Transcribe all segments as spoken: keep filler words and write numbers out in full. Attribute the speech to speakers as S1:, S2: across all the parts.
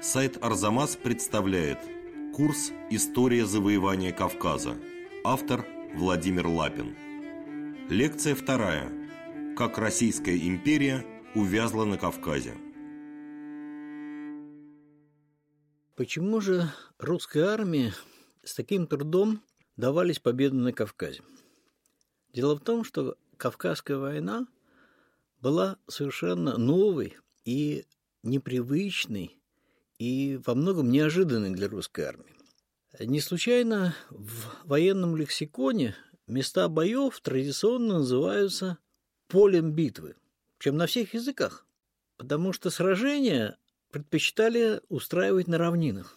S1: Сайт Арзамас представляет курс «История завоевания Кавказа». Автор Владимир Лапин. Лекция вторая. Как Российская империя увязла на Кавказе.
S2: Почему же русской армии с таким трудом давались победы на Кавказе? Дело в том, что Кавказская война была совершенно новой и непривычной, и во многом неожиданной для русской армии. Не случайно в военном лексиконе места боев традиционно называются полем битвы, причем на всех языках, потому что сражения предпочитали устраивать на равнинах,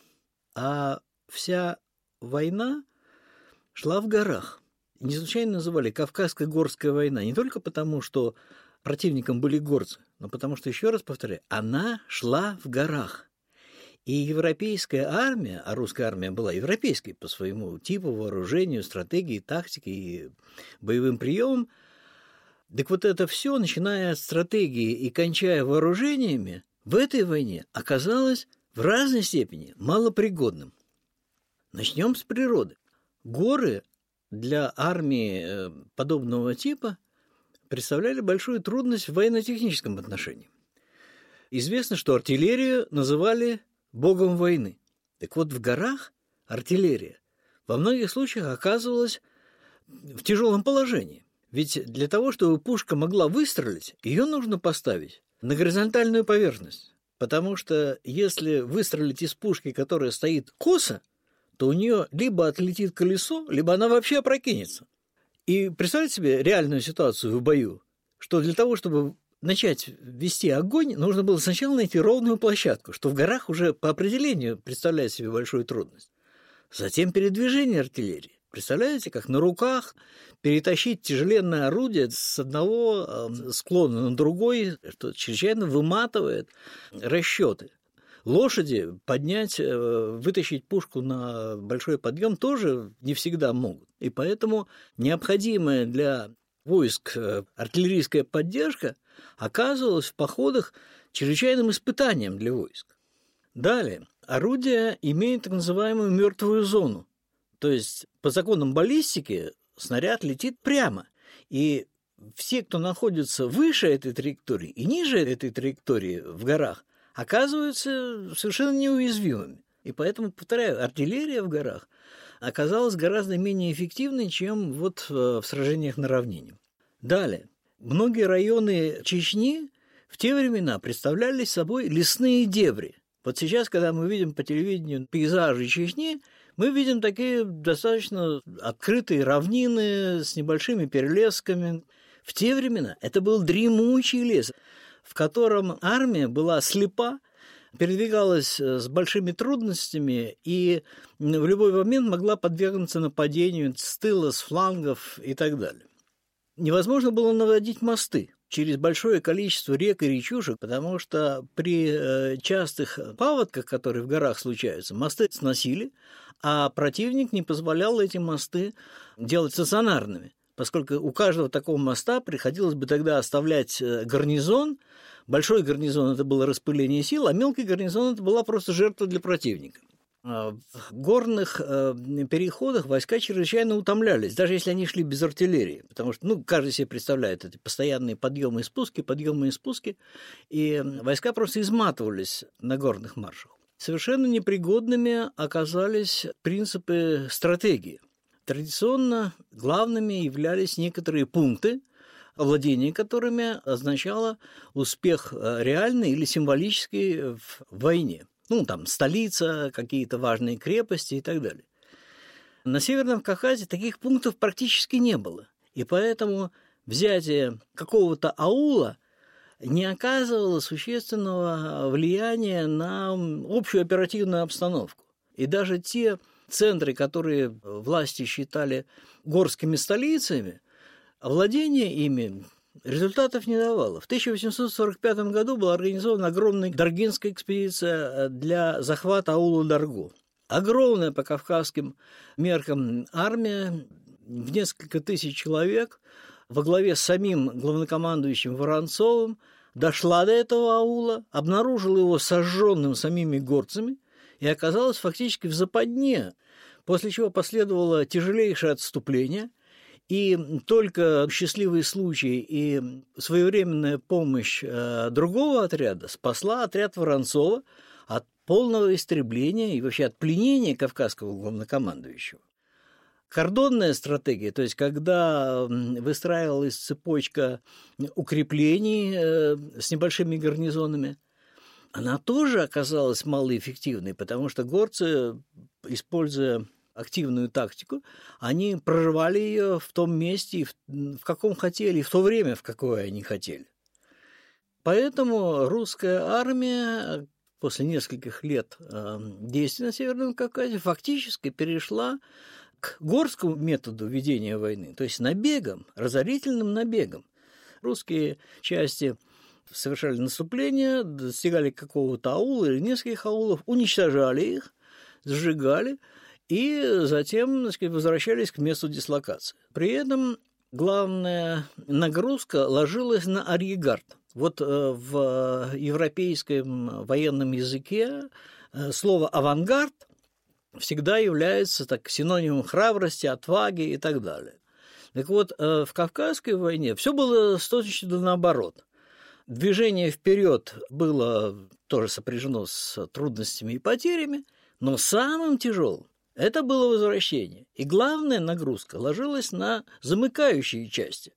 S2: а вся война шла в горах. Не случайно называли Кавказская горская война не только потому, что противником были горцы, но потому что, еще раз повторяю, она шла в горах. И европейская армия, а русская армия была европейской по своему типу, вооружению, стратегии, тактике и боевым приемам, так вот это все, начиная от стратегии и кончая вооружениями, в этой войне оказалось в разной степени малопригодным. Начнем с природы. Горы для армии подобного типа представляли большую трудность в военно-техническом отношении. Известно, что артиллерию называли богом войны. Так вот, в горах артиллерия во многих случаях оказывалась в тяжелом положении. Ведь для того, чтобы пушка могла выстрелить, ее нужно поставить на горизонтальную поверхность. Потому что если выстрелить из пушки, которая стоит косо, то у нее либо отлетит колесо, либо она вообще опрокинется. И представьте себе реальную ситуацию в бою, что для того, чтобы начать вести огонь, нужно было сначала найти ровную площадку, что в горах уже по определению представляет себе большую трудность. Затем передвижение артиллерии. Представляете, как на руках перетащить тяжеленное орудие с одного склона на другой, что чрезвычайно выматывает расчеты. Лошади поднять, вытащить пушку на большой подъем тоже не всегда могут. И поэтому необходимая для войск артиллерийская поддержка оказывалась в походах чрезвычайным испытанием для войск. Далее, орудия имеют так называемую мертвую зону. То есть по законам баллистики снаряд летит прямо. И все, кто находится выше этой траектории и ниже этой траектории в горах, оказываются совершенно неуязвимыми. И поэтому, повторяю, артиллерия в горах оказалась гораздо менее эффективной, чем вот в сражениях на равнине. Далее. Многие районы Чечни в те времена представляли собой лесные дебри. Вот сейчас, когда мы видим по телевидению пейзажи Чечни, мы видим такие достаточно открытые равнины с небольшими перелесками. В те времена это был дремучий лес, в котором армия была слепа, передвигалась с большими трудностями и в любой момент могла подвергнуться нападению с тыла, с флангов и так далее. Невозможно было наводить мосты через большое количество рек и речушек, потому что при частых паводках, которые в горах случаются, мосты сносили, а противник не позволял эти мосты делать стационарными, поскольку у каждого такого моста приходилось бы тогда оставлять гарнизон. Большой гарнизон – это было распыление сил, а мелкий гарнизон – это была просто жертва для противника. В горных переходах войска чрезвычайно утомлялись, даже если они шли без артиллерии, потому что, ну, каждый себе представляет эти постоянные подъемы и спуски, подъемы и спуски, и войска просто изматывались на горных маршах. Совершенно непригодными оказались принципы стратегии. Традиционно главными являлись некоторые пункты, овладение которыми означало успех реальный или символический в войне. Ну, там, столица, какие-то важные крепости и так далее. На Северном Кавказе таких пунктов практически не было, и поэтому взятие какого-то аула не оказывало существенного влияния на общую оперативную обстановку. И даже те центры, которые власти считали горскими столицами, овладение ими результатов не давало. В тысяча восемьсот сорок пятом году была организована огромная Даргинская экспедиция для захвата аула Дарго. Огромная по кавказским меркам армия, в несколько тысяч человек, во главе с самим главнокомандующим Воронцовым, дошла до этого аула, обнаружила его сожженным самими горцами и оказалась фактически в западне, после чего последовало тяжелейшее отступление, и только счастливый случай и своевременная помощь другого отряда спасла отряд Воронцова от полного истребления и вообще от пленения кавказского главнокомандующего. Кордонная стратегия, то есть когда выстраивалась цепочка укреплений с небольшими гарнизонами, она тоже оказалась малоэффективной, потому что горцы, используя активную тактику, они прорывали ее в том месте, в каком хотели, и в то время, в какое они хотели. Поэтому русская армия после нескольких лет действий на Северном Кавказе фактически перешла к горскому методу ведения войны, то есть набегом, разорительным набегом. Русские части совершали наступление, достигали какого-то аула или нескольких аулов, уничтожали их, сжигали и затем, так сказать, возвращались к месту дислокации. При этом главная нагрузка ложилась на арьергард. Вот в европейском военном языке слово «авангард» всегда является так, синонимом храбрости, отваги и так далее. Так вот, в Кавказской войне все было с точностью до наоборот. Движение вперед было тоже сопряжено с трудностями и потерями, но самым тяжелым это было возвращение. И главная нагрузка ложилась на замыкающие части.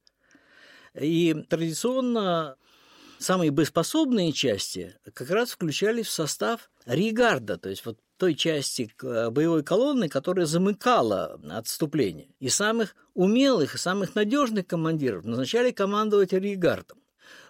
S2: И традиционно самые боеспособные части как раз включались в состав арьергарда, то есть вот той части боевой колонны, которая замыкала отступление. И самых умелых и самых надежных командиров назначали командовать арьергардом.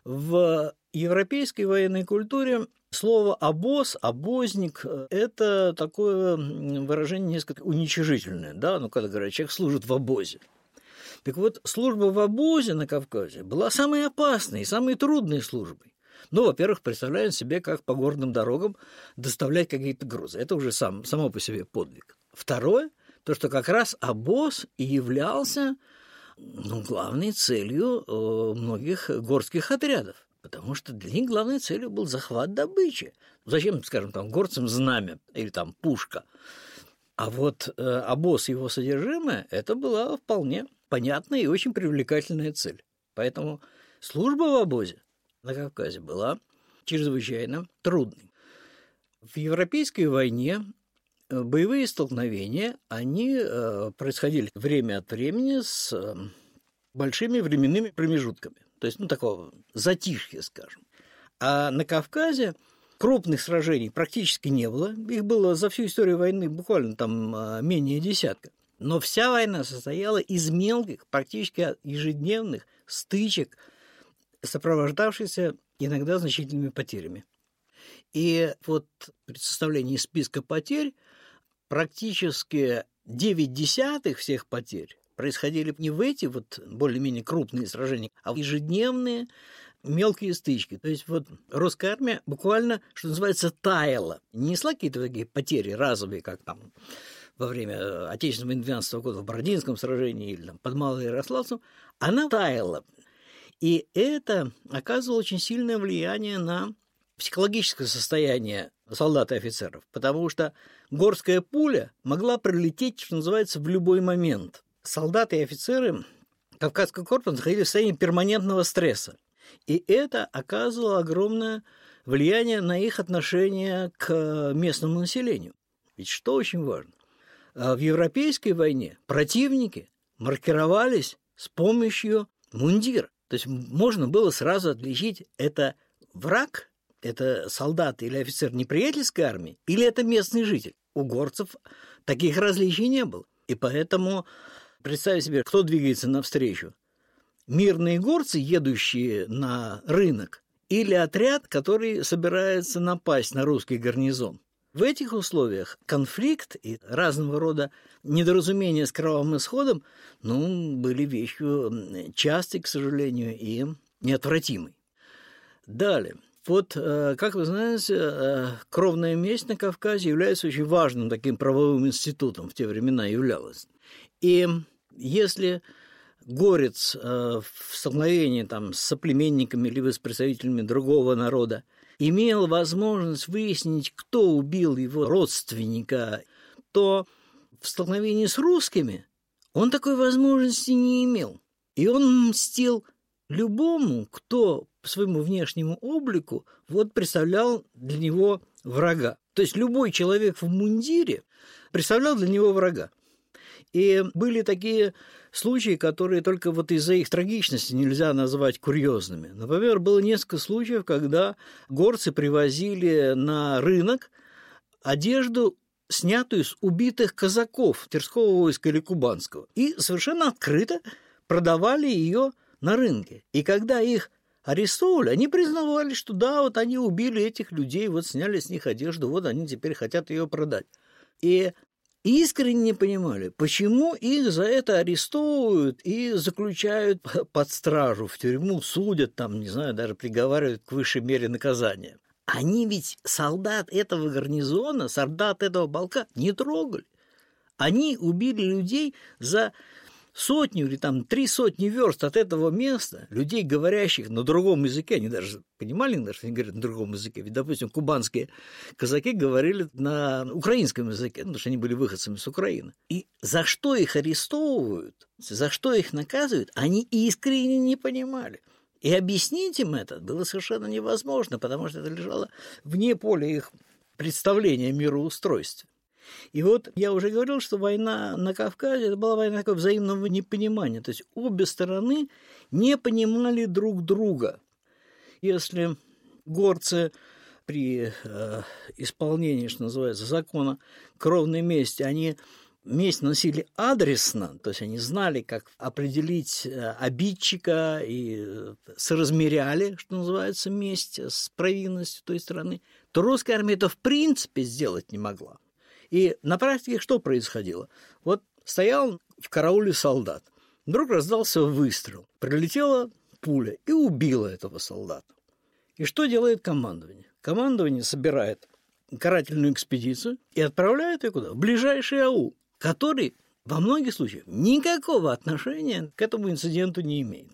S2: В европейской военной культуре слово «обоз», «обозник» – это такое выражение несколько уничижительное, да, ну, когда говорят, человек служит в обозе. Так вот, служба в обозе на Кавказе была самой опасной и самой трудной службой. Ну, во-первых, представляем себе, как по горным дорогам доставлять какие-то грузы. Это уже сам, само по себе подвиг. Второе, то, что как раз обоз и являлся ну, главной целью многих горских отрядов. Потому что для них главной целью был захват добычи. Зачем, скажем, там, горцам знамя или там пушка? А вот э, обоз и его содержимое – это была вполне понятная и очень привлекательная цель. Поэтому служба в обозе на Кавказе была чрезвычайно трудной. В Европейской войне боевые столкновения, они происходили время от времени с большими временными промежутками. То есть, ну, такого затишья, скажем. А на Кавказе крупных сражений практически не было. Их было за всю историю войны буквально там менее десятка. Но вся война состояла из мелких, практически ежедневных стычек, сопровождавшихся иногда значительными потерями. И вот при составлении списка потерь практически девять десятых всех потерь происходили не в эти вот более-менее крупные сражения, а в ежедневные мелкие стычки. То есть вот русская армия буквально, что называется, таяла. Не несла какие-то такие потери разовые, как там во время Отечественного двенадцатого года в Бородинском сражении или там, под Малоярославцем, она таяла. И это оказывало очень сильное влияние на психологическое состояние солдат и офицеров, потому что горская пуля могла прилететь, что называется, в любой момент. Солдаты и офицеры Кавказского корпуса находились в состоянии перманентного стресса. И это оказывало огромное влияние на их отношение к местному населению. Ведь что очень важно? В Европейской войне противники маркировались с помощью мундира. То есть можно было сразу отличить, это враг, это солдат или офицер неприятельской армии, или это местный житель. У горцев таких различий не было. И поэтому представьте себе, кто двигается навстречу. Мирные горцы, едущие на рынок, или отряд, который собирается напасть на русский гарнизон. В этих условиях конфликт и разного рода недоразумения с кровавым исходом ну, были вещью частой, к сожалению, и неотвратимой. Далее. Вот, как вы знаете, кровная месть на Кавказе является очень важным таким правовым институтом, в те времена являлась. И если горец в столкновении там, с соплеменниками либо с представителями другого народа имел возможность выяснить, кто убил его родственника, то в столкновении с русскими он такой возможности не имел. И он мстил любому, кто по своему внешнему облику вот представлял для него врага. То есть любой человек в мундире представлял для него врага. И были такие случаи, которые только вот из-за их трагичности нельзя назвать курьезными. Например, было несколько случаев, когда горцы привозили на рынок одежду, снятую с убитых казаков Тверского войска или Кубанского, и совершенно открыто продавали ее на рынке. И когда их арестовывали, они признавали, что да, вот они убили этих людей, вот сняли с них одежду, вот они теперь хотят ее продать. И искренне не понимали, почему их за это арестовывают и заключают под стражу, в тюрьму, судят, там, не знаю, даже приговаривают к высшей мере наказания. Они ведь солдат этого гарнизона, солдат этого полка не трогали. Они убили людей за сотню или там три сотни верст от этого места, людей, говорящих на другом языке, они даже понимали, что они говорят на другом языке, ведь, допустим, кубанские казаки говорили на украинском языке, потому что они были выходцами с Украины. И за что их арестовывают, за что их наказывают, они искренне не понимали. И объяснить им это было совершенно невозможно, потому что это лежало вне поля их представления о мироустройстве. И вот я уже говорил, что война на Кавказе – это была война такого взаимного непонимания. То есть обе стороны не понимали друг друга. Если горцы при э, исполнении, что называется, закона кровной мести, они месть носили адресно, то есть они знали, как определить обидчика и соразмеряли, что называется, месть с провинностью той страны, то русская армия это в принципе сделать не могла. И на практике что происходило? Вот стоял в карауле солдат, вдруг раздался выстрел, прилетела пуля и убила этого солдата. И что делает командование? Командование собирает карательную экспедицию и отправляет ее куда? В ближайший аул, который во многих случаях никакого отношения к этому инциденту не имеет.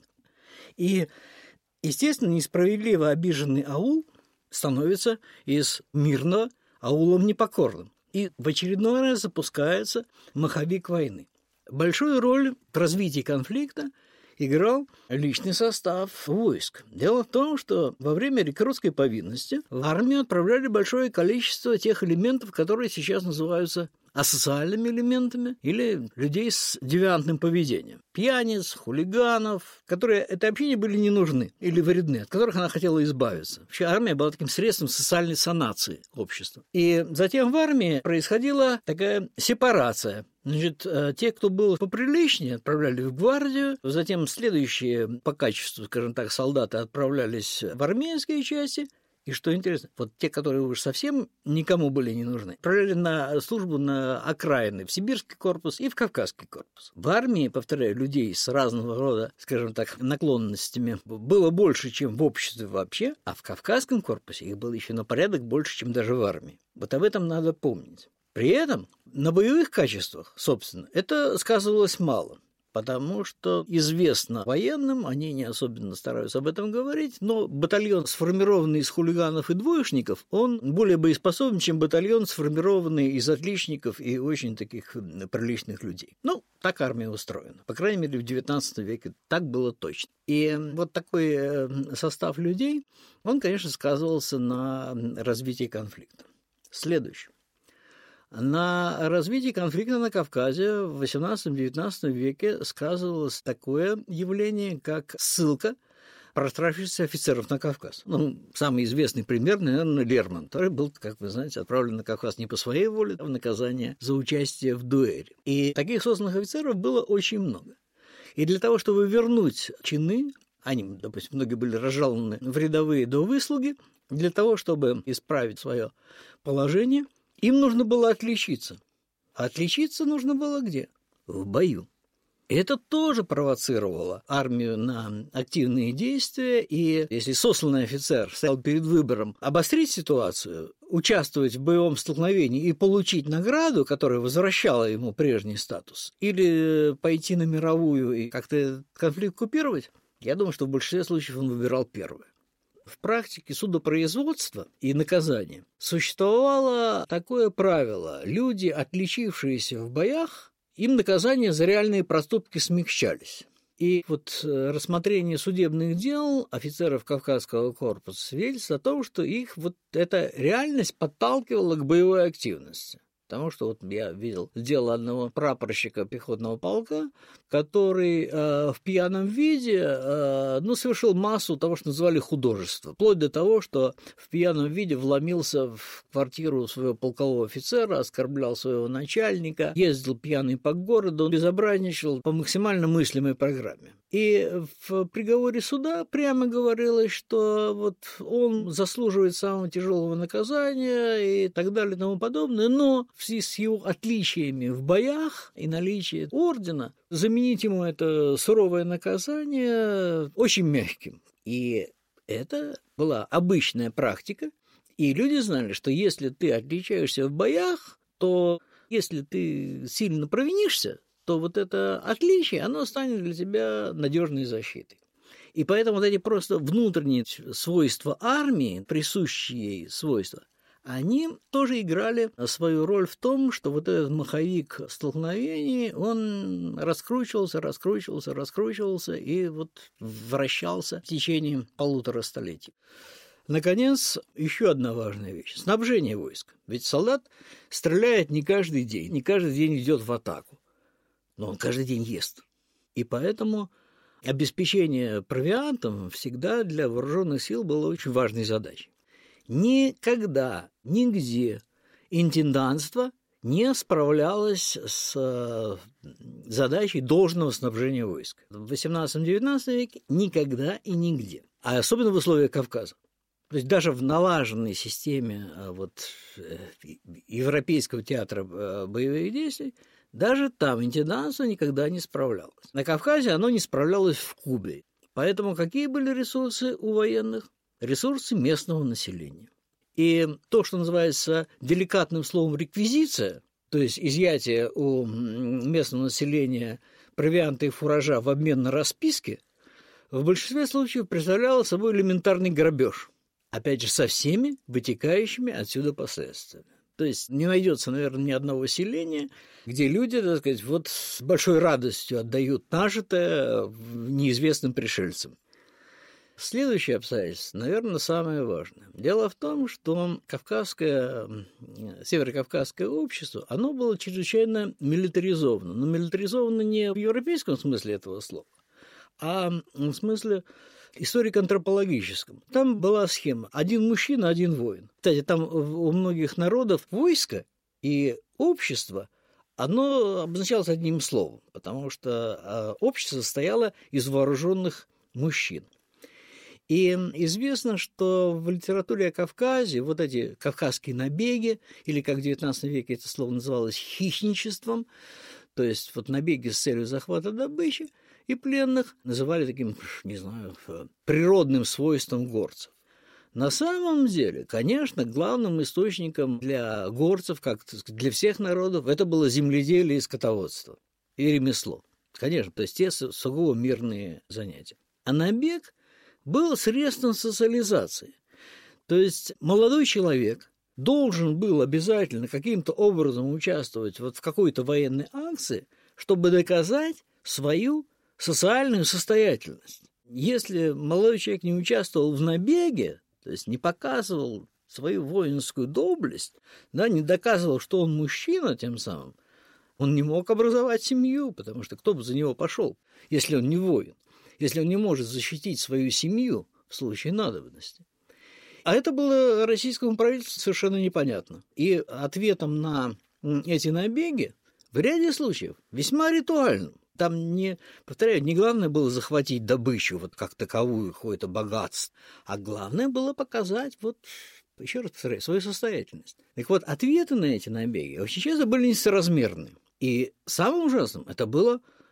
S2: И, естественно, несправедливо обиженный аул становится из мирного аулом непокорным. И в очередной раз запускается маховик войны. Большую роль в развитии конфликта играл личный состав войск. Дело в том, что во время рекрутской повинности в армию отправляли большое количество тех элементов, которые сейчас называются асоциальными элементами или людей с девиантным поведением. Пьяниц, хулиганов, которые этой общине были не нужны или вредны, от которых она хотела избавиться. Вообще армия была таким средством социальной санации общества. И затем в армии происходила такая сепарация. Значит, те, кто был поприличнее, отправляли в гвардию, затем следующие по качеству, скажем так, солдаты отправлялись в армейские части. И что интересно, вот те, которые уже совсем никому были не нужны, отправляли на службу на окраины, в сибирский корпус и в кавказский корпус. В армии, повторяю, людей с разного рода, скажем так, наклонностями было больше, чем в обществе вообще, а в кавказском корпусе их было еще на порядок больше, чем даже в армии. Вот об этом надо помнить. При этом на боевых качествах, собственно, это сказывалось мало. Потому что известно военным, они не особенно стараются об этом говорить, но батальон, сформированный из хулиганов и двоечников, он более боеспособен, чем батальон, сформированный из отличников и очень таких приличных людей. Ну, так армия устроена. По крайней мере, в девятнадцатом веке так было точно. И вот такой состав людей, он, конечно, сказывался на развитии конфликта. Следующее. На развитии конфликта на Кавказе в восемнадцатом-девятнадцатом веке сказывалось такое явление, как ссылка проштрафившихся офицеров на Кавказ. Ну, самый известный пример, наверное, Лермонтов, который был, как вы знаете, отправлен на Кавказ не по своей воле, а в наказание за участие в дуэли. И таких сосланных офицеров было очень много. И для того, чтобы вернуть чины, они, допустим, многие были разжалованы в рядовые до выслуги, для того, чтобы исправить свое положение, им нужно было отличиться. А отличиться нужно было где? В бою. Это тоже провоцировало армию на активные действия, и если сосланный офицер стоял перед выбором обострить ситуацию, участвовать в боевом столкновении и получить награду, которая возвращала ему прежний статус, или пойти на мировую и как-то этот конфликт купировать, я думаю, что в большинстве случаев он выбирал первое. В практике судопроизводства и наказания существовало такое правило: люди, отличившиеся в боях, им наказания за реальные проступки смягчались. И вот рассмотрение судебных дел офицеров Кавказского корпуса свидетельствует о том, что их вот эта реальность подталкивала к боевой активности. Потому что вот я видел дело одного прапорщика пехотного полка, который э, в пьяном виде э, ну, совершил массу того, что называли художество. Вплоть до того, что в пьяном виде вломился в квартиру своего полкового офицера, оскорблял своего начальника, ездил пьяный по городу, безобразничал по максимально мыслимой программе. И в приговоре суда прямо говорилось, что вот он заслуживает самого тяжелого наказания и так далее и тому подобное, но в связи с его отличиями в боях и наличием ордена заменить ему это суровое наказание очень мягким. И это была обычная практика, и люди знали, что если ты отличаешься в боях, то если ты сильно провинишься, то вот это отличие, оно станет для тебя надежной защитой. И поэтому вот эти просто внутренние свойства армии, присущие ей свойства, они тоже играли свою роль в том, что вот этот маховик столкновений, он раскручивался, раскручивался, раскручивался и вот вращался в течение полутора столетий. Наконец, еще одна важная вещь – снабжение войск. Ведь солдат стреляет не каждый день, не каждый день идет в атаку, но он каждый день ест. И поэтому обеспечение провиантом всегда для вооруженных сил было очень важной задачей. Никогда, нигде интендантство не справлялось с задачей должного снабжения войск. В восемнадцатом-девятнадцатом веке никогда и нигде. А особенно в условиях Кавказа. То есть даже в налаженной системе вот, Европейского театра боевых действий даже там интендантство никогда не справлялось. На Кавказе оно не справлялось в Кубе. Поэтому какие были ресурсы у военных? Ресурсы местного населения. И то, что называется деликатным словом реквизиция, то есть изъятие у местного населения провианта и фуража в обмен на расписки, в большинстве случаев представляло собой элементарный грабеж. Опять же, со всеми вытекающими отсюда последствиями. То есть не найдется, наверное, ни одного селения, где люди, так сказать, вот с большой радостью отдают нажитое неизвестным пришельцам. Следующее обстоятельство, наверное, самое важное. Дело в том, что кавказское, северокавказское общество, оно было чрезвычайно милитаризовано. Но милитаризовано не в европейском смысле этого слова, а в смысле историко-антропологическом. Там была схема: один мужчина, один воин. Кстати, там у многих народов войско и общество, оно обозначалось одним словом, потому что общество состояло из вооруженных мужчин. И известно, что в литературе о Кавказе вот эти кавказские набеги, или как в девятнадцатом веке это слово называлось хищничеством, то есть вот набеги с целью захвата добычи и пленных, называли таким, не знаю, природным свойством горцев. На самом деле, конечно, главным источником для горцев, как для всех народов, это было земледелие и скотоводство, и ремесло. Конечно, то есть те сугубо мирные занятия. А набег был средством социализации. То есть молодой человек должен был обязательно каким-то образом участвовать вот в какой-то военной акции, чтобы доказать свою социальную состоятельность. Если молодой человек не участвовал в набеге, то есть не показывал свою воинскую доблесть, да, не доказывал, что он мужчина тем самым, он не мог образовать семью, потому что кто бы за него пошел, если он не воин, если он не может защитить свою семью в случае надобности. А это было российскому правительству совершенно непонятно. И ответом на эти набеги в ряде случаев весьма ритуальным. Там, не, повторяю, не главное было захватить добычу вот как таковую, какое-то богатство, а главное было показать, вот, еще раз повторяю, свою состоятельность. Так вот, ответы на эти набеги очень часто были несоразмерны. И самым ужасным это было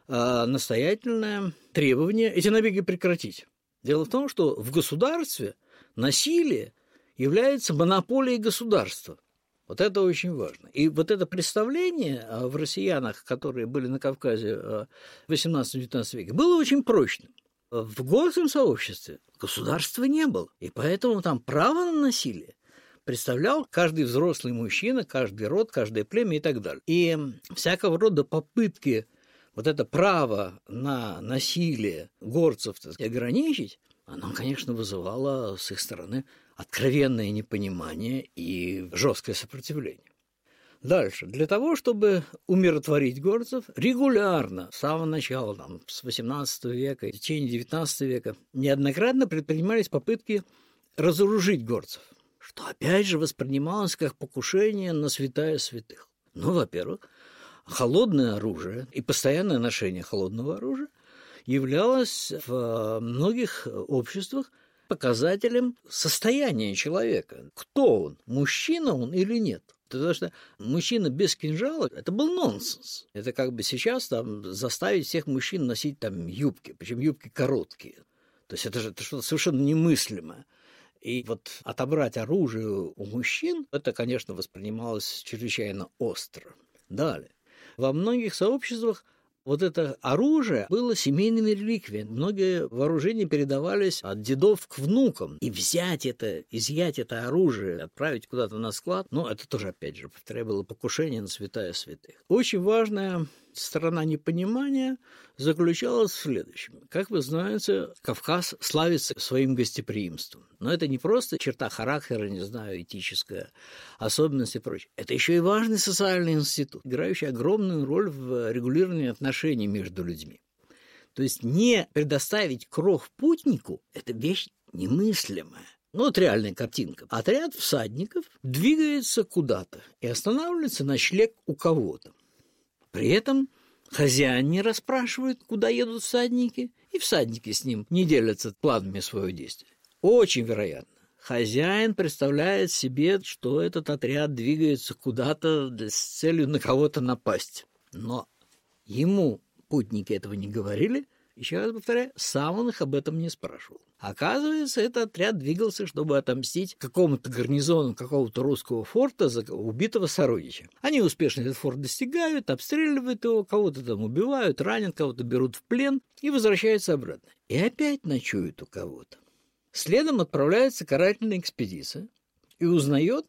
S2: э, настоятельное требование эти набеги прекратить. Дело в том, что в государстве насилие является монополией государства. Вот это очень важно. И вот это представление в россиянах, которые были на Кавказе в восемнадцатом-девятнадцатом веке, было очень прочным. В горском сообществе государства не было, и поэтому там право на насилие представлял каждый взрослый мужчина, каждый род, каждое племя и так далее. И всякого рода попытки вот это право на насилие горцев, так сказать, ограничить, оно, конечно, вызывало с их стороны откровенное непонимание и жесткое сопротивление. Дальше. Для того, чтобы умиротворить горцев, регулярно, с самого начала, там, с восемнадцатого века, в течение девятнадцатого века, неоднократно предпринимались попытки разоружить горцев, что опять же воспринималось как покушение на святая святых. Ну, во-первых, холодное оружие и постоянное ношение холодного оружия являлось в многих обществах показателем состояния человека. Кто он? Мужчина он или нет? Потому что мужчина без кинжала – это был нонсенс. Это как бы сейчас там, заставить всех мужчин носить там, юбки, причем юбки короткие. То есть это же это что-то совершенно немыслимое. И вот отобрать оружие у мужчин – это, конечно, воспринималось чрезвычайно остро. Далее. Во многих сообществах вот это оружие было семейными реликвиями. Многие вооружения передавались от дедов к внукам. И взять это, изъять это оружие, отправить куда-то на склад, ну, это тоже, опять же, повторяю, было покушение на святая святых. Очень важная сторона непонимания заключалась в следующем. Как вы знаете, Кавказ славится своим гостеприимством. Но это не просто черта характера, не знаю, этическая особенность и прочее. Это еще и важный социальный институт, играющий огромную роль в регулировании отношений между людьми. То есть не предоставить кров путнику – это вещь немыслимая. Ну, вот реальная картинка. Отряд всадников двигается куда-то и останавливается ночлег у кого-то. При этом хозяин не расспрашивает, куда едут всадники, и всадники с ним не делятся планами своего действия. Очень вероятно. Хозяин представляет себе, что этот отряд двигается куда-то с целью на кого-то напасть. Но ему путники этого не говорили. Еще раз повторяю, сам он их об этом не спрашивал. Оказывается, этот отряд двигался, чтобы отомстить какому-то гарнизону какого-то русского форта за убитого сородича. Они успешно этот форт достигают, обстреливают его, кого-то там убивают, ранят, кого-то берут в плен и возвращаются обратно. И опять ночуют у кого-то. Следом отправляется карательная экспедиция и узнает,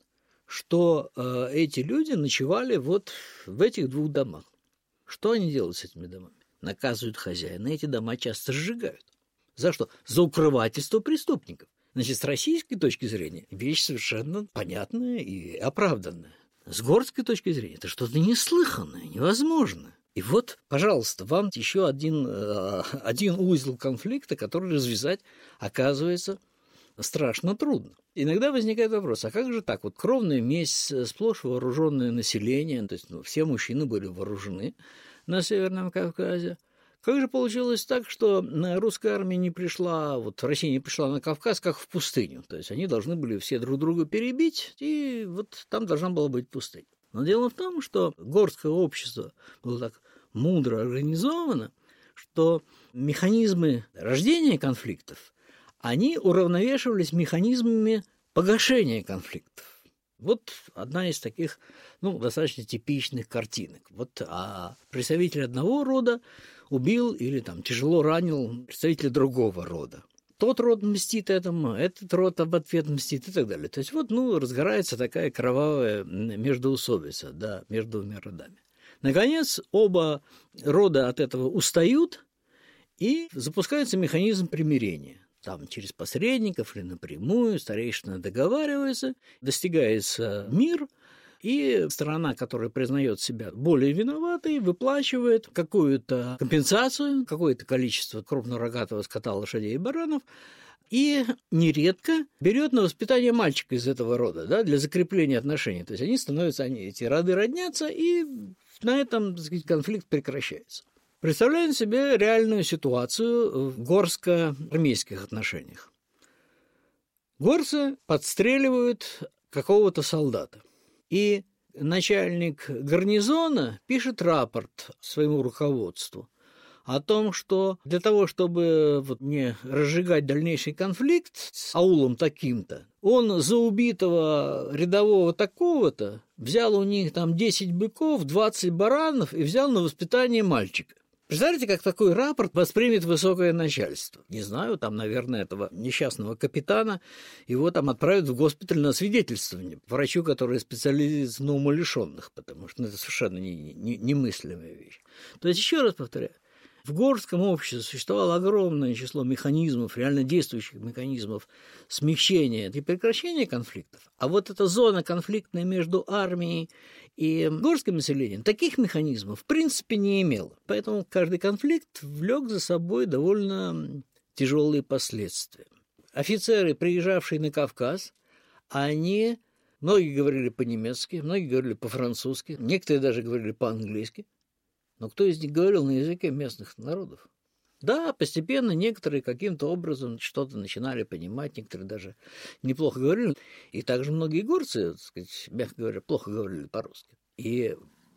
S2: что э, эти люди ночевали вот в этих двух домах. Что они делают с этими домами? Наказывают хозяина, эти дома часто сжигают. За что? За укрывательство преступников. Значит, с российской точки зрения вещь совершенно понятная и оправданная. С горской точки зрения это что-то неслыханное, невозможное. И вот, пожалуйста, вам еще один, один узел конфликта, который развязать, оказывается, страшно трудно. Иногда возникает вопрос, а как же так? Вот кровная месть, сплошь вооруженное население, то есть ну, все мужчины были вооружены на Северном Кавказе. Как же получилось так, что русская армия не пришла, вот Россия не пришла на Кавказ, как в пустыню? То есть они должны были все друг друга перебить, и вот там должна была быть пустыня. Но дело в том, что горское общество было так мудро организовано, что механизмы рождения конфликтов, они уравновешивались механизмами погашения конфликтов. Вот одна из таких, ну, достаточно типичных картинок. Вот а представитель одного рода убил или там тяжело ранил представителя другого рода. Тот род мстит этому, этот род в ответ мстит и так далее. То есть вот, ну, разгорается такая кровавая междоусобица, да, между двумя родами. Наконец, оба рода от этого устают, и запускается механизм примирения. Там через посредников или напрямую старейшины договариваются, достигается мир, и сторона, которая признает себя более виноватой, выплачивает какую-то компенсацию, какое-то количество крупнорогатого скота, лошадей и баранов, и нередко берет на воспитание мальчика из этого рода, да, для закрепления отношений. То есть они становятся, они, эти роды роднятся, и на этом, так сказать, конфликт прекращается. Представляем себе реальную ситуацию в горско-армейских отношениях. Горцы подстреливают какого-то солдата. И начальник гарнизона пишет рапорт своему руководству о том, что для того, чтобы вот не разжигать дальнейший конфликт с аулом таким-то, он за убитого рядового такого-то взял у них там десять быков, двадцать баранов и взял на воспитание мальчика. Представляете, как такой рапорт воспримет высокое начальство? Не знаю, там, наверное, этого несчастного капитана, его там отправят в госпиталь на свидетельствование, врачу, который специализируется на умалишенных, потому что ну, это совершенно не, не, немыслимая вещь. То есть, еще раз повторяю, в горском обществе существовало огромное число механизмов, реально действующих механизмов смягчения и прекращения конфликтов. А вот эта зона конфликтная между армией и горским населением таких механизмов в принципе не имела. Поэтому каждый конфликт влек за собой довольно тяжелые последствия. Офицеры, приезжавшие на Кавказ, они, многие говорили по-немецки, многие говорили по-французски, некоторые даже говорили по-английски. Но кто из них говорил на языке местных народов? Да, постепенно некоторые каким-то образом что-то начинали понимать, некоторые даже неплохо говорили. И также многие горцы, так сказать, мягко говоря, плохо говорили по-русски. И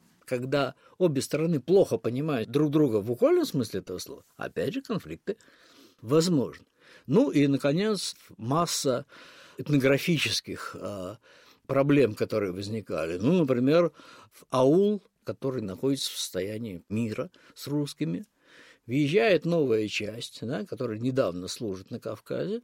S2: когда обе стороны плохо понимают друг друга в буквальном смысле этого слова, опять же, конфликты возможны. Ну и, наконец, масса этнографических а, проблем, которые возникали. Ну, например, в аул, который находится в состоянии мира с русскими, въезжает новая часть, да, которая недавно служит на Кавказе,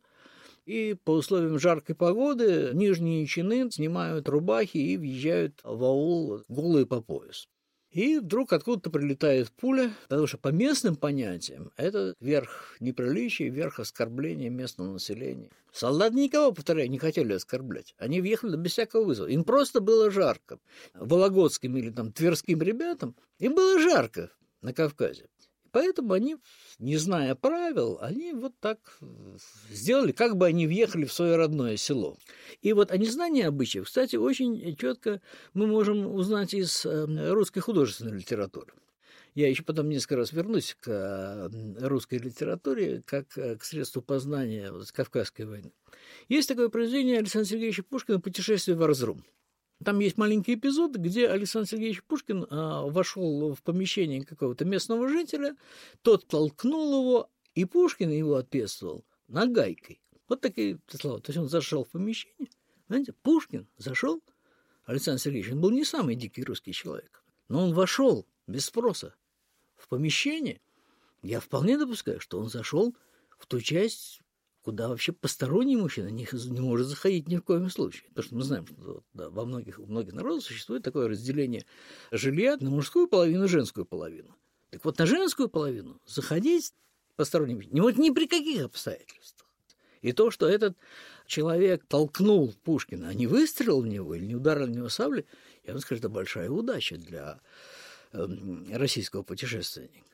S2: и по условиям жаркой погоды нижние чины снимают рубахи и въезжают в аул голые по пояс. И вдруг откуда-то прилетает пуля, потому что по местным понятиям это верх неприличия, верх оскорбления местного населения. Солдаты никого, повторяю, не хотели оскорблять. Они въехали без всякого вызова. Им просто было жарко. Вологодским или там тверским ребятам им было жарко на Кавказе. Поэтому они, не зная правил, они вот так сделали, как бы они въехали в свое родное село. И вот о незнании обычаев, кстати, очень четко мы можем узнать из русской художественной литературы. Я еще потом несколько раз вернусь к русской литературе как к средству познания вот, Кавказской войны. Есть такое произведение Александра Сергеевича Пушкина «Путешествие в Арзрум». Там есть маленький эпизод, где Александр Сергеевич Пушкин а, вошел в помещение какого-то местного жителя, тот толкнул его, и Пушкин его отпетствовал нагайкой. Вот такие слова. То есть он зашел в помещение. Знаете, Пушкин зашел, Александр Сергеевич, он был не самый дикий русский человек, но он вошел без спроса в помещение. Я вполне допускаю, что он зашел в ту часть, куда вообще посторонний мужчина не, не может заходить ни в коем случае. Потому что мы знаем, что да, во многих, у многих народов существует такое разделение жилья на мужскую половину и женскую половину. Так вот, на женскую половину заходить посторонний мужчина не может ни при каких обстоятельствах. И то, что этот человек толкнул Пушкина, а не выстрелил в него или не ударил в него саблей, я вам скажу, это большая удача для э, российского путешественника.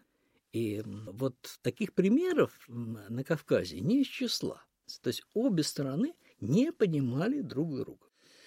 S2: И вот таких примеров на Кавказе не из числа. То есть обе стороны не понимали друг друга.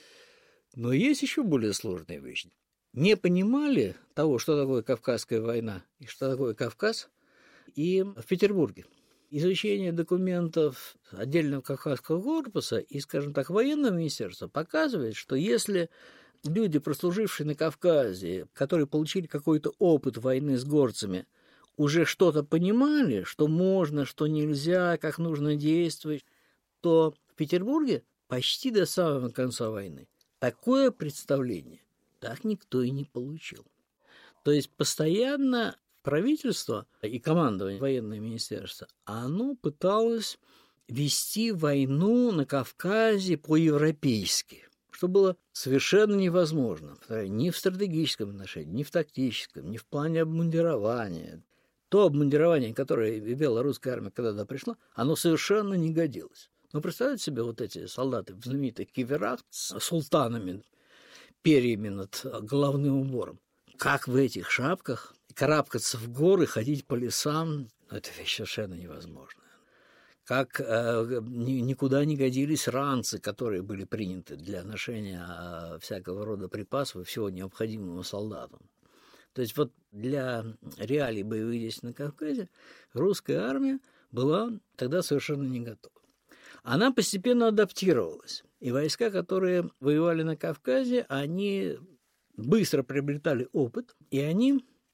S2: Но есть еще более сложные вещи. Не понимали того, что такое Кавказская война и что такое Кавказ, и в Петербурге. Изучение документов отдельного Кавказского корпуса и, скажем так, военного министерства показывает, что если люди, прослужившие на Кавказе, которые получили какой-то опыт войны с горцами, уже что-то понимали, что можно, что нельзя, как нужно действовать, то в Петербурге почти до самого конца войны такое представление так никто и не получил. То есть постоянно правительство и командование военного министерства, оно пыталось вести войну на Кавказе по-европейски, что было совершенно невозможно ни в стратегическом отношении, ни в тактическом, ни в плане обмундирования. То обмундирование, которое вела русская армия, когда туда пришла, оно совершенно не годилось. Но представьте себе вот эти солдаты в знаменитых киверах с султанами, перьями над головным убором. Как в этих шапках карабкаться в горы, ходить по лесам, ну, это вещь совершенно невозможная. Как э, никуда не годились ранцы, которые были приняты для ношения э, всякого рода припасов и всего необходимого солдатам. То есть вот для реалий боевых действий на Кавказе русская армия была тогда совершенно не готова. Она постепенно адаптировалась, и войска, которые воевали на Кавказе, они быстро приобретали опыт, и они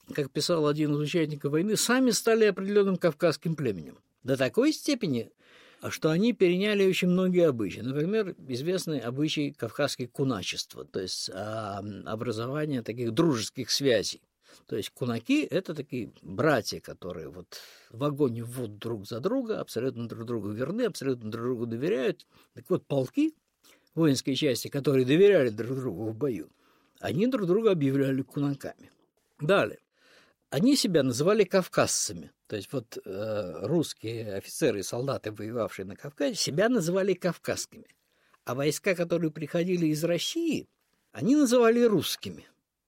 S2: как писал один из участников войны, сами стали определенным кавказским племенем. До такой степени, что они переняли очень многие обычаи. Например, известный обычай кавказского куначества, то есть образование таких дружеских связей. То есть кунаки – это такие братья, которые вот в огонь и в воду друг за друга, абсолютно друг другу верны, абсолютно друг другу доверяют. Так вот, полки, воинские части, которые доверяли друг другу в бою, они друг друга объявляли кунаками. Далее. Они себя называли кавказцами. То есть вот э, русские офицеры и солдаты, воевавшие на Кавказе, себя называли кавказскими. А войска, которые приходили из России, они называли русскими.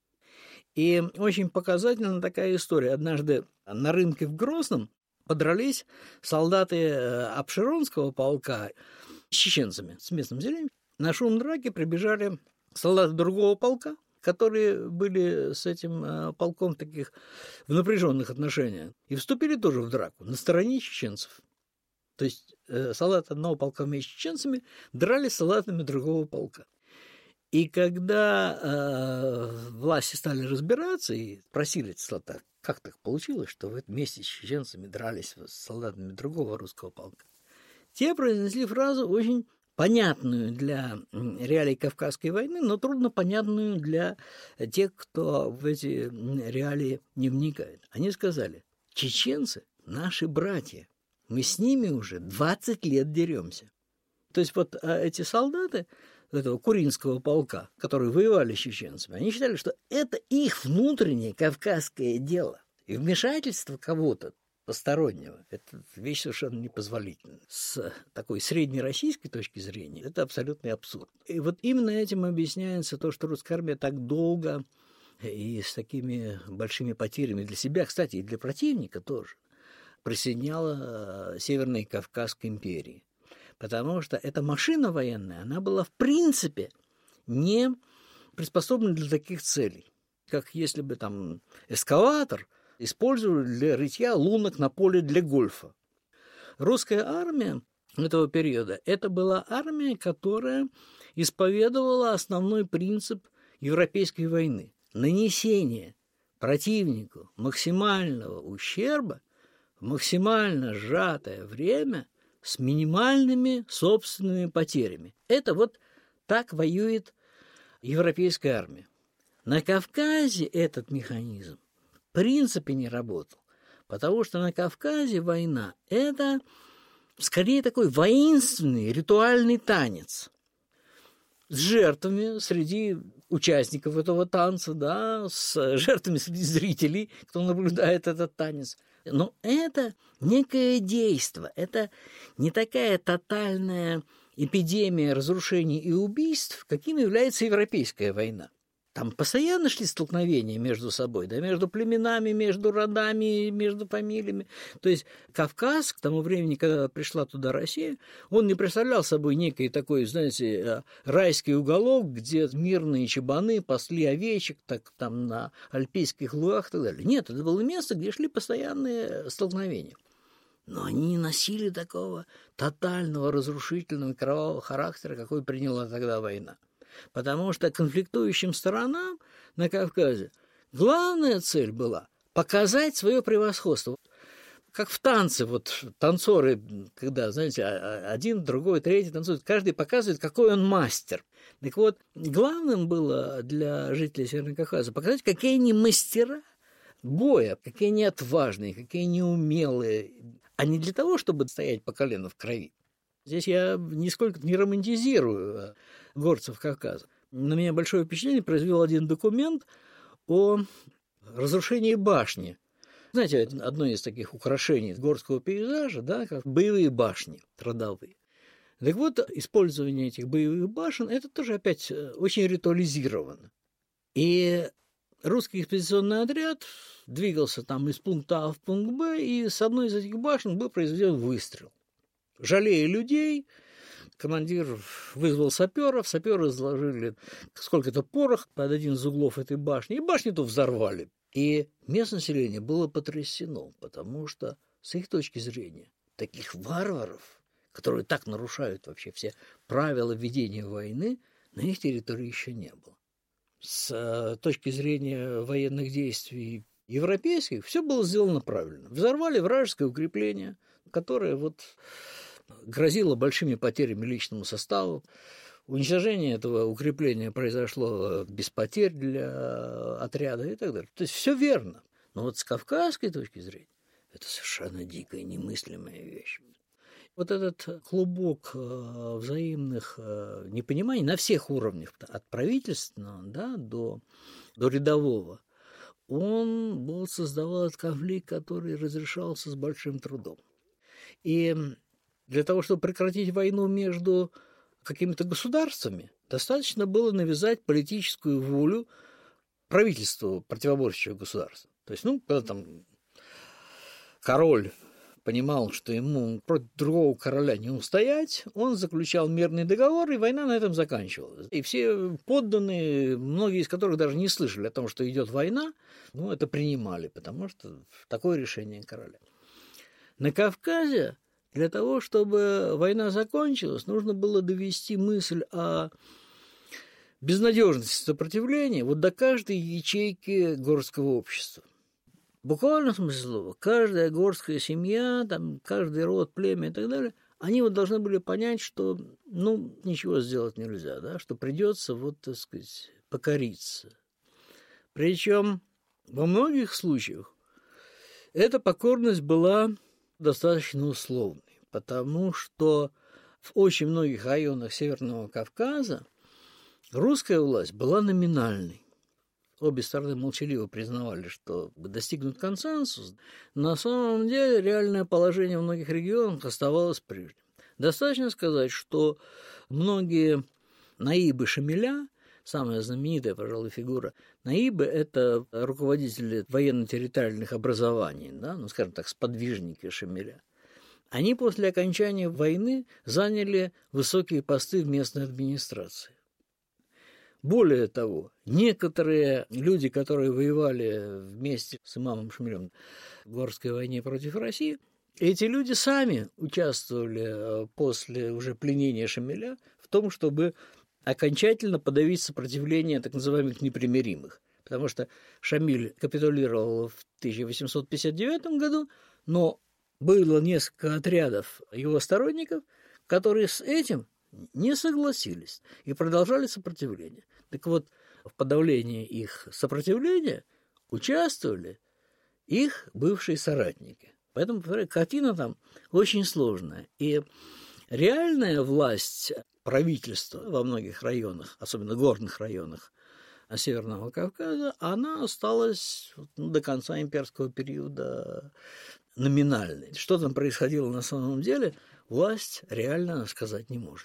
S2: И очень показательна такая история. Однажды на рынке в Грозном подрались солдаты Апшеронского полка с чеченцами, с местным населением. На шум драки прибежали солдаты другого полка, которые были с этим полком таких в напряженных отношениях, и вступили тоже в драку на стороне чеченцев. То есть солдаты одного полка вместе с чеченцами дрались с солдатами другого полка. И когда э, власти стали разбираться и просили солдат, как так получилось, что вы вместе с чеченцами дрались с солдатами другого русского полка, те произнесли фразу очень понятную для реалий Кавказской войны, но трудно понятную для тех, кто в эти реалии не вникает. Они сказали: чеченцы – наши братья, мы с ними уже двадцать лет деремся. То есть вот эти солдаты этого Куринского полка, которые воевали с чеченцами, они считали, что это их внутреннее кавказское дело. И вмешательство кого-то постороннего – это вещь совершенно непозволительная. С такой среднероссийской точки зрения это абсолютный абсурд. И вот именно этим объясняется то, что русская армия так долго и с такими большими потерями для себя, кстати, и для противника тоже, присоединяла Северной Кавказской империи. Потому что эта машина военная, она была в принципе не приспособлена для таких целей, как если бы там эскаватор использовали для рытья лунок на поле для гольфа. Русская армия этого периода – это была армия, которая исповедовала основной принцип европейской войны – нанесение противнику максимального ущерба в максимально сжатое время с минимальными собственными потерями. Это вот так воюет европейская армия. На Кавказе этот механизм в принципе не работал, потому что на Кавказе война – это скорее такой воинственный ритуальный танец с жертвами среди участников этого танца, да, с жертвами среди зрителей, кто наблюдает этот танец. Но это некое действо, это не такая тотальная эпидемия разрушений и убийств, каким является европейская война. Там постоянно шли столкновения между собой, да, между племенами, между родами, между фамилиями. То есть Кавказ к тому времени, когда пришла туда Россия, он не представлял собой некий такой, знаете, райский уголок, где мирные чабаны пасли овечек так, там, на альпийских лугах и так далее. Нет, это было место, где шли постоянные столкновения. Но они не носили такого тотального, разрушительного, кровавого характера, какой приняла тогда война. Потому что конфликтующим сторонам на Кавказе главная цель была показать свое превосходство. Как в танце, вот танцоры, когда, знаете, один, другой, третий танцуют, каждый показывает, какой он мастер. Так вот, главным было для жителей Северного Кавказа показать, какие они мастера боя, какие они отважные, какие они умелые, а не для того, чтобы стоять по колено в крови. Здесь я нисколько не романтизирую горцев Кавказа. На меня большое впечатление произвел один документ о разрушении башни. Знаете, одно из таких украшений горского пейзажа, да, как боевые башни трудовые. Так вот, использование этих боевых башен, это тоже опять очень ритуализировано. И русский экспедиционный отряд двигался там из пункта А в пункт Б, и с одной из этих башен был произведен выстрел. Жалея людей, командир вызвал саперов, саперы заложили сколько-то порох под один из углов этой башни, и башню-то взорвали. И местное население было потрясено, потому что, с их точки зрения, таких варваров, которые так нарушают вообще все правила ведения войны, на их территории еще не было. С точки зрения военных действий европейских все было сделано правильно. Взорвали вражеское укрепление, которое вот грозило большими потерями личному составу. Уничтожение этого укрепления произошло без потерь для отряда и так далее. То есть все верно. Но вот с кавказской точки зрения это совершенно дикая, немыслимая вещь. Вот этот клубок взаимных непониманий на всех уровнях, от правительственного, да, до, до рядового, он был, создавал этот конфликт, который разрешался с большим трудом. И для того, чтобы прекратить войну между какими-то государствами, достаточно было навязать политическую волю правительству противоборствующего государства. То есть, ну, когда там король понимал, что ему против другого короля не устоять, он заключал мирный договор, и война на этом заканчивалась. И все подданные, многие из которых даже не слышали о том, что идет война, ну, это принимали, потому что такое решение короля. На Кавказе для того, чтобы война закончилась, нужно было довести мысль о безнадежности сопротивления вот до каждой ячейки горского общества. Буквально в смысле слова, каждая горская семья, там, каждый род, племя и так далее, они вот должны были понять, что, ну, ничего сделать нельзя, да, что придется, вот, так сказать, покориться. Причем во многих случаях эта покорность была достаточно условной, потому что в очень многих районах Северного Кавказа русская власть была номинальной. Обе стороны молчаливо признавали, что достигнут консенсус. На самом деле реальное положение в многих регионах оставалось прежним. Достаточно сказать, что многие наибы Шамиля, самая знаменитая, пожалуй, фигура наибы, это руководители военно-территориальных образований, да, ну, скажем так, сподвижники Шамиля. Они после окончания войны заняли высокие посты в местной администрации. Более того, некоторые люди, которые воевали вместе с имамом Шамилем в Горской войне против России, эти люди сами участвовали после уже пленения Шамиля в том, чтобы окончательно подавить сопротивление так называемых непримиримых. Потому что Шамиль капитулировал в тысяча восемьсот пятьдесят девятом году, но было несколько отрядов его сторонников, которые с этим не согласились и продолжали сопротивление. Так вот, в подавлении их сопротивления участвовали их бывшие соратники. Поэтому картина там очень сложная. И реальная власть правительства во многих районах, особенно горных районах Северного Кавказа, она осталась ну, до конца имперского периода номинальной. Что там происходило на самом деле, власть реально сказать не может.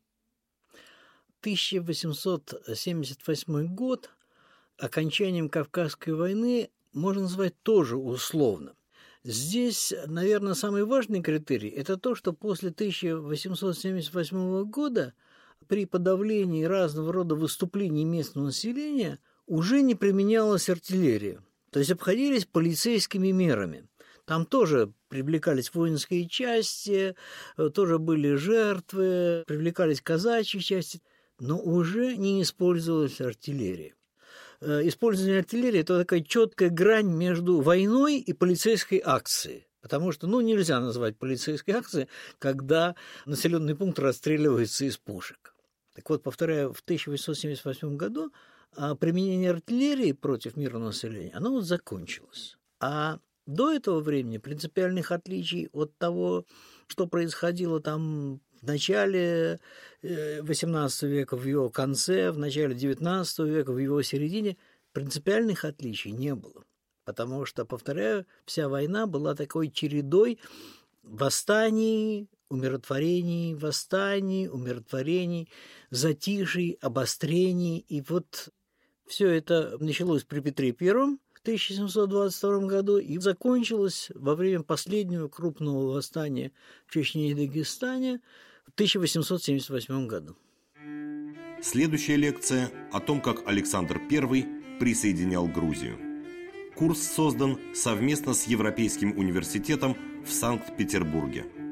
S2: тысяча восемьсот семьдесят восьмой год окончанием Кавказской войны можно назвать тоже условно. Здесь, наверное, самый важный критерий – это то, что после тысяча восемьсот семьдесят восьмого года при подавлении разного рода выступлений местного населения уже не применялась артиллерия, то есть обходились полицейскими мерами. Там тоже привлекались воинские части, тоже были жертвы, привлекались казачьи части, но уже не использовалась артиллерия. Использование артиллерии – это такая четкая грань между войной и полицейской акцией. Потому что ну, нельзя назвать полицейской акцией, когда населенный пункт расстреливается из пушек. Так вот, повторяю, в тысяча восемьсот семьдесят восьмом году применение артиллерии против мирного населения, оно вот закончилось. А до этого времени принципиальных отличий от того, что происходило там в начале восемнадцатого века, в его конце, в начале девятнадцатого века, в его середине, принципиальных отличий не было. Потому что, повторяю, вся война была такой чередой восстаний, умиротворений, восстаний, умиротворений, затиший, обострений. И вот все это началось при Петре Первом в тысяча семьсот двадцать втором году и закончилось во время последнего крупного восстания в Чечне и Дагестане в тысяча восемьсот семьдесят восьмом году.
S1: Следующая лекция о том, как Александр Первый присоединял Грузию. Курс создан совместно с Европейским университетом в Санкт-Петербурге.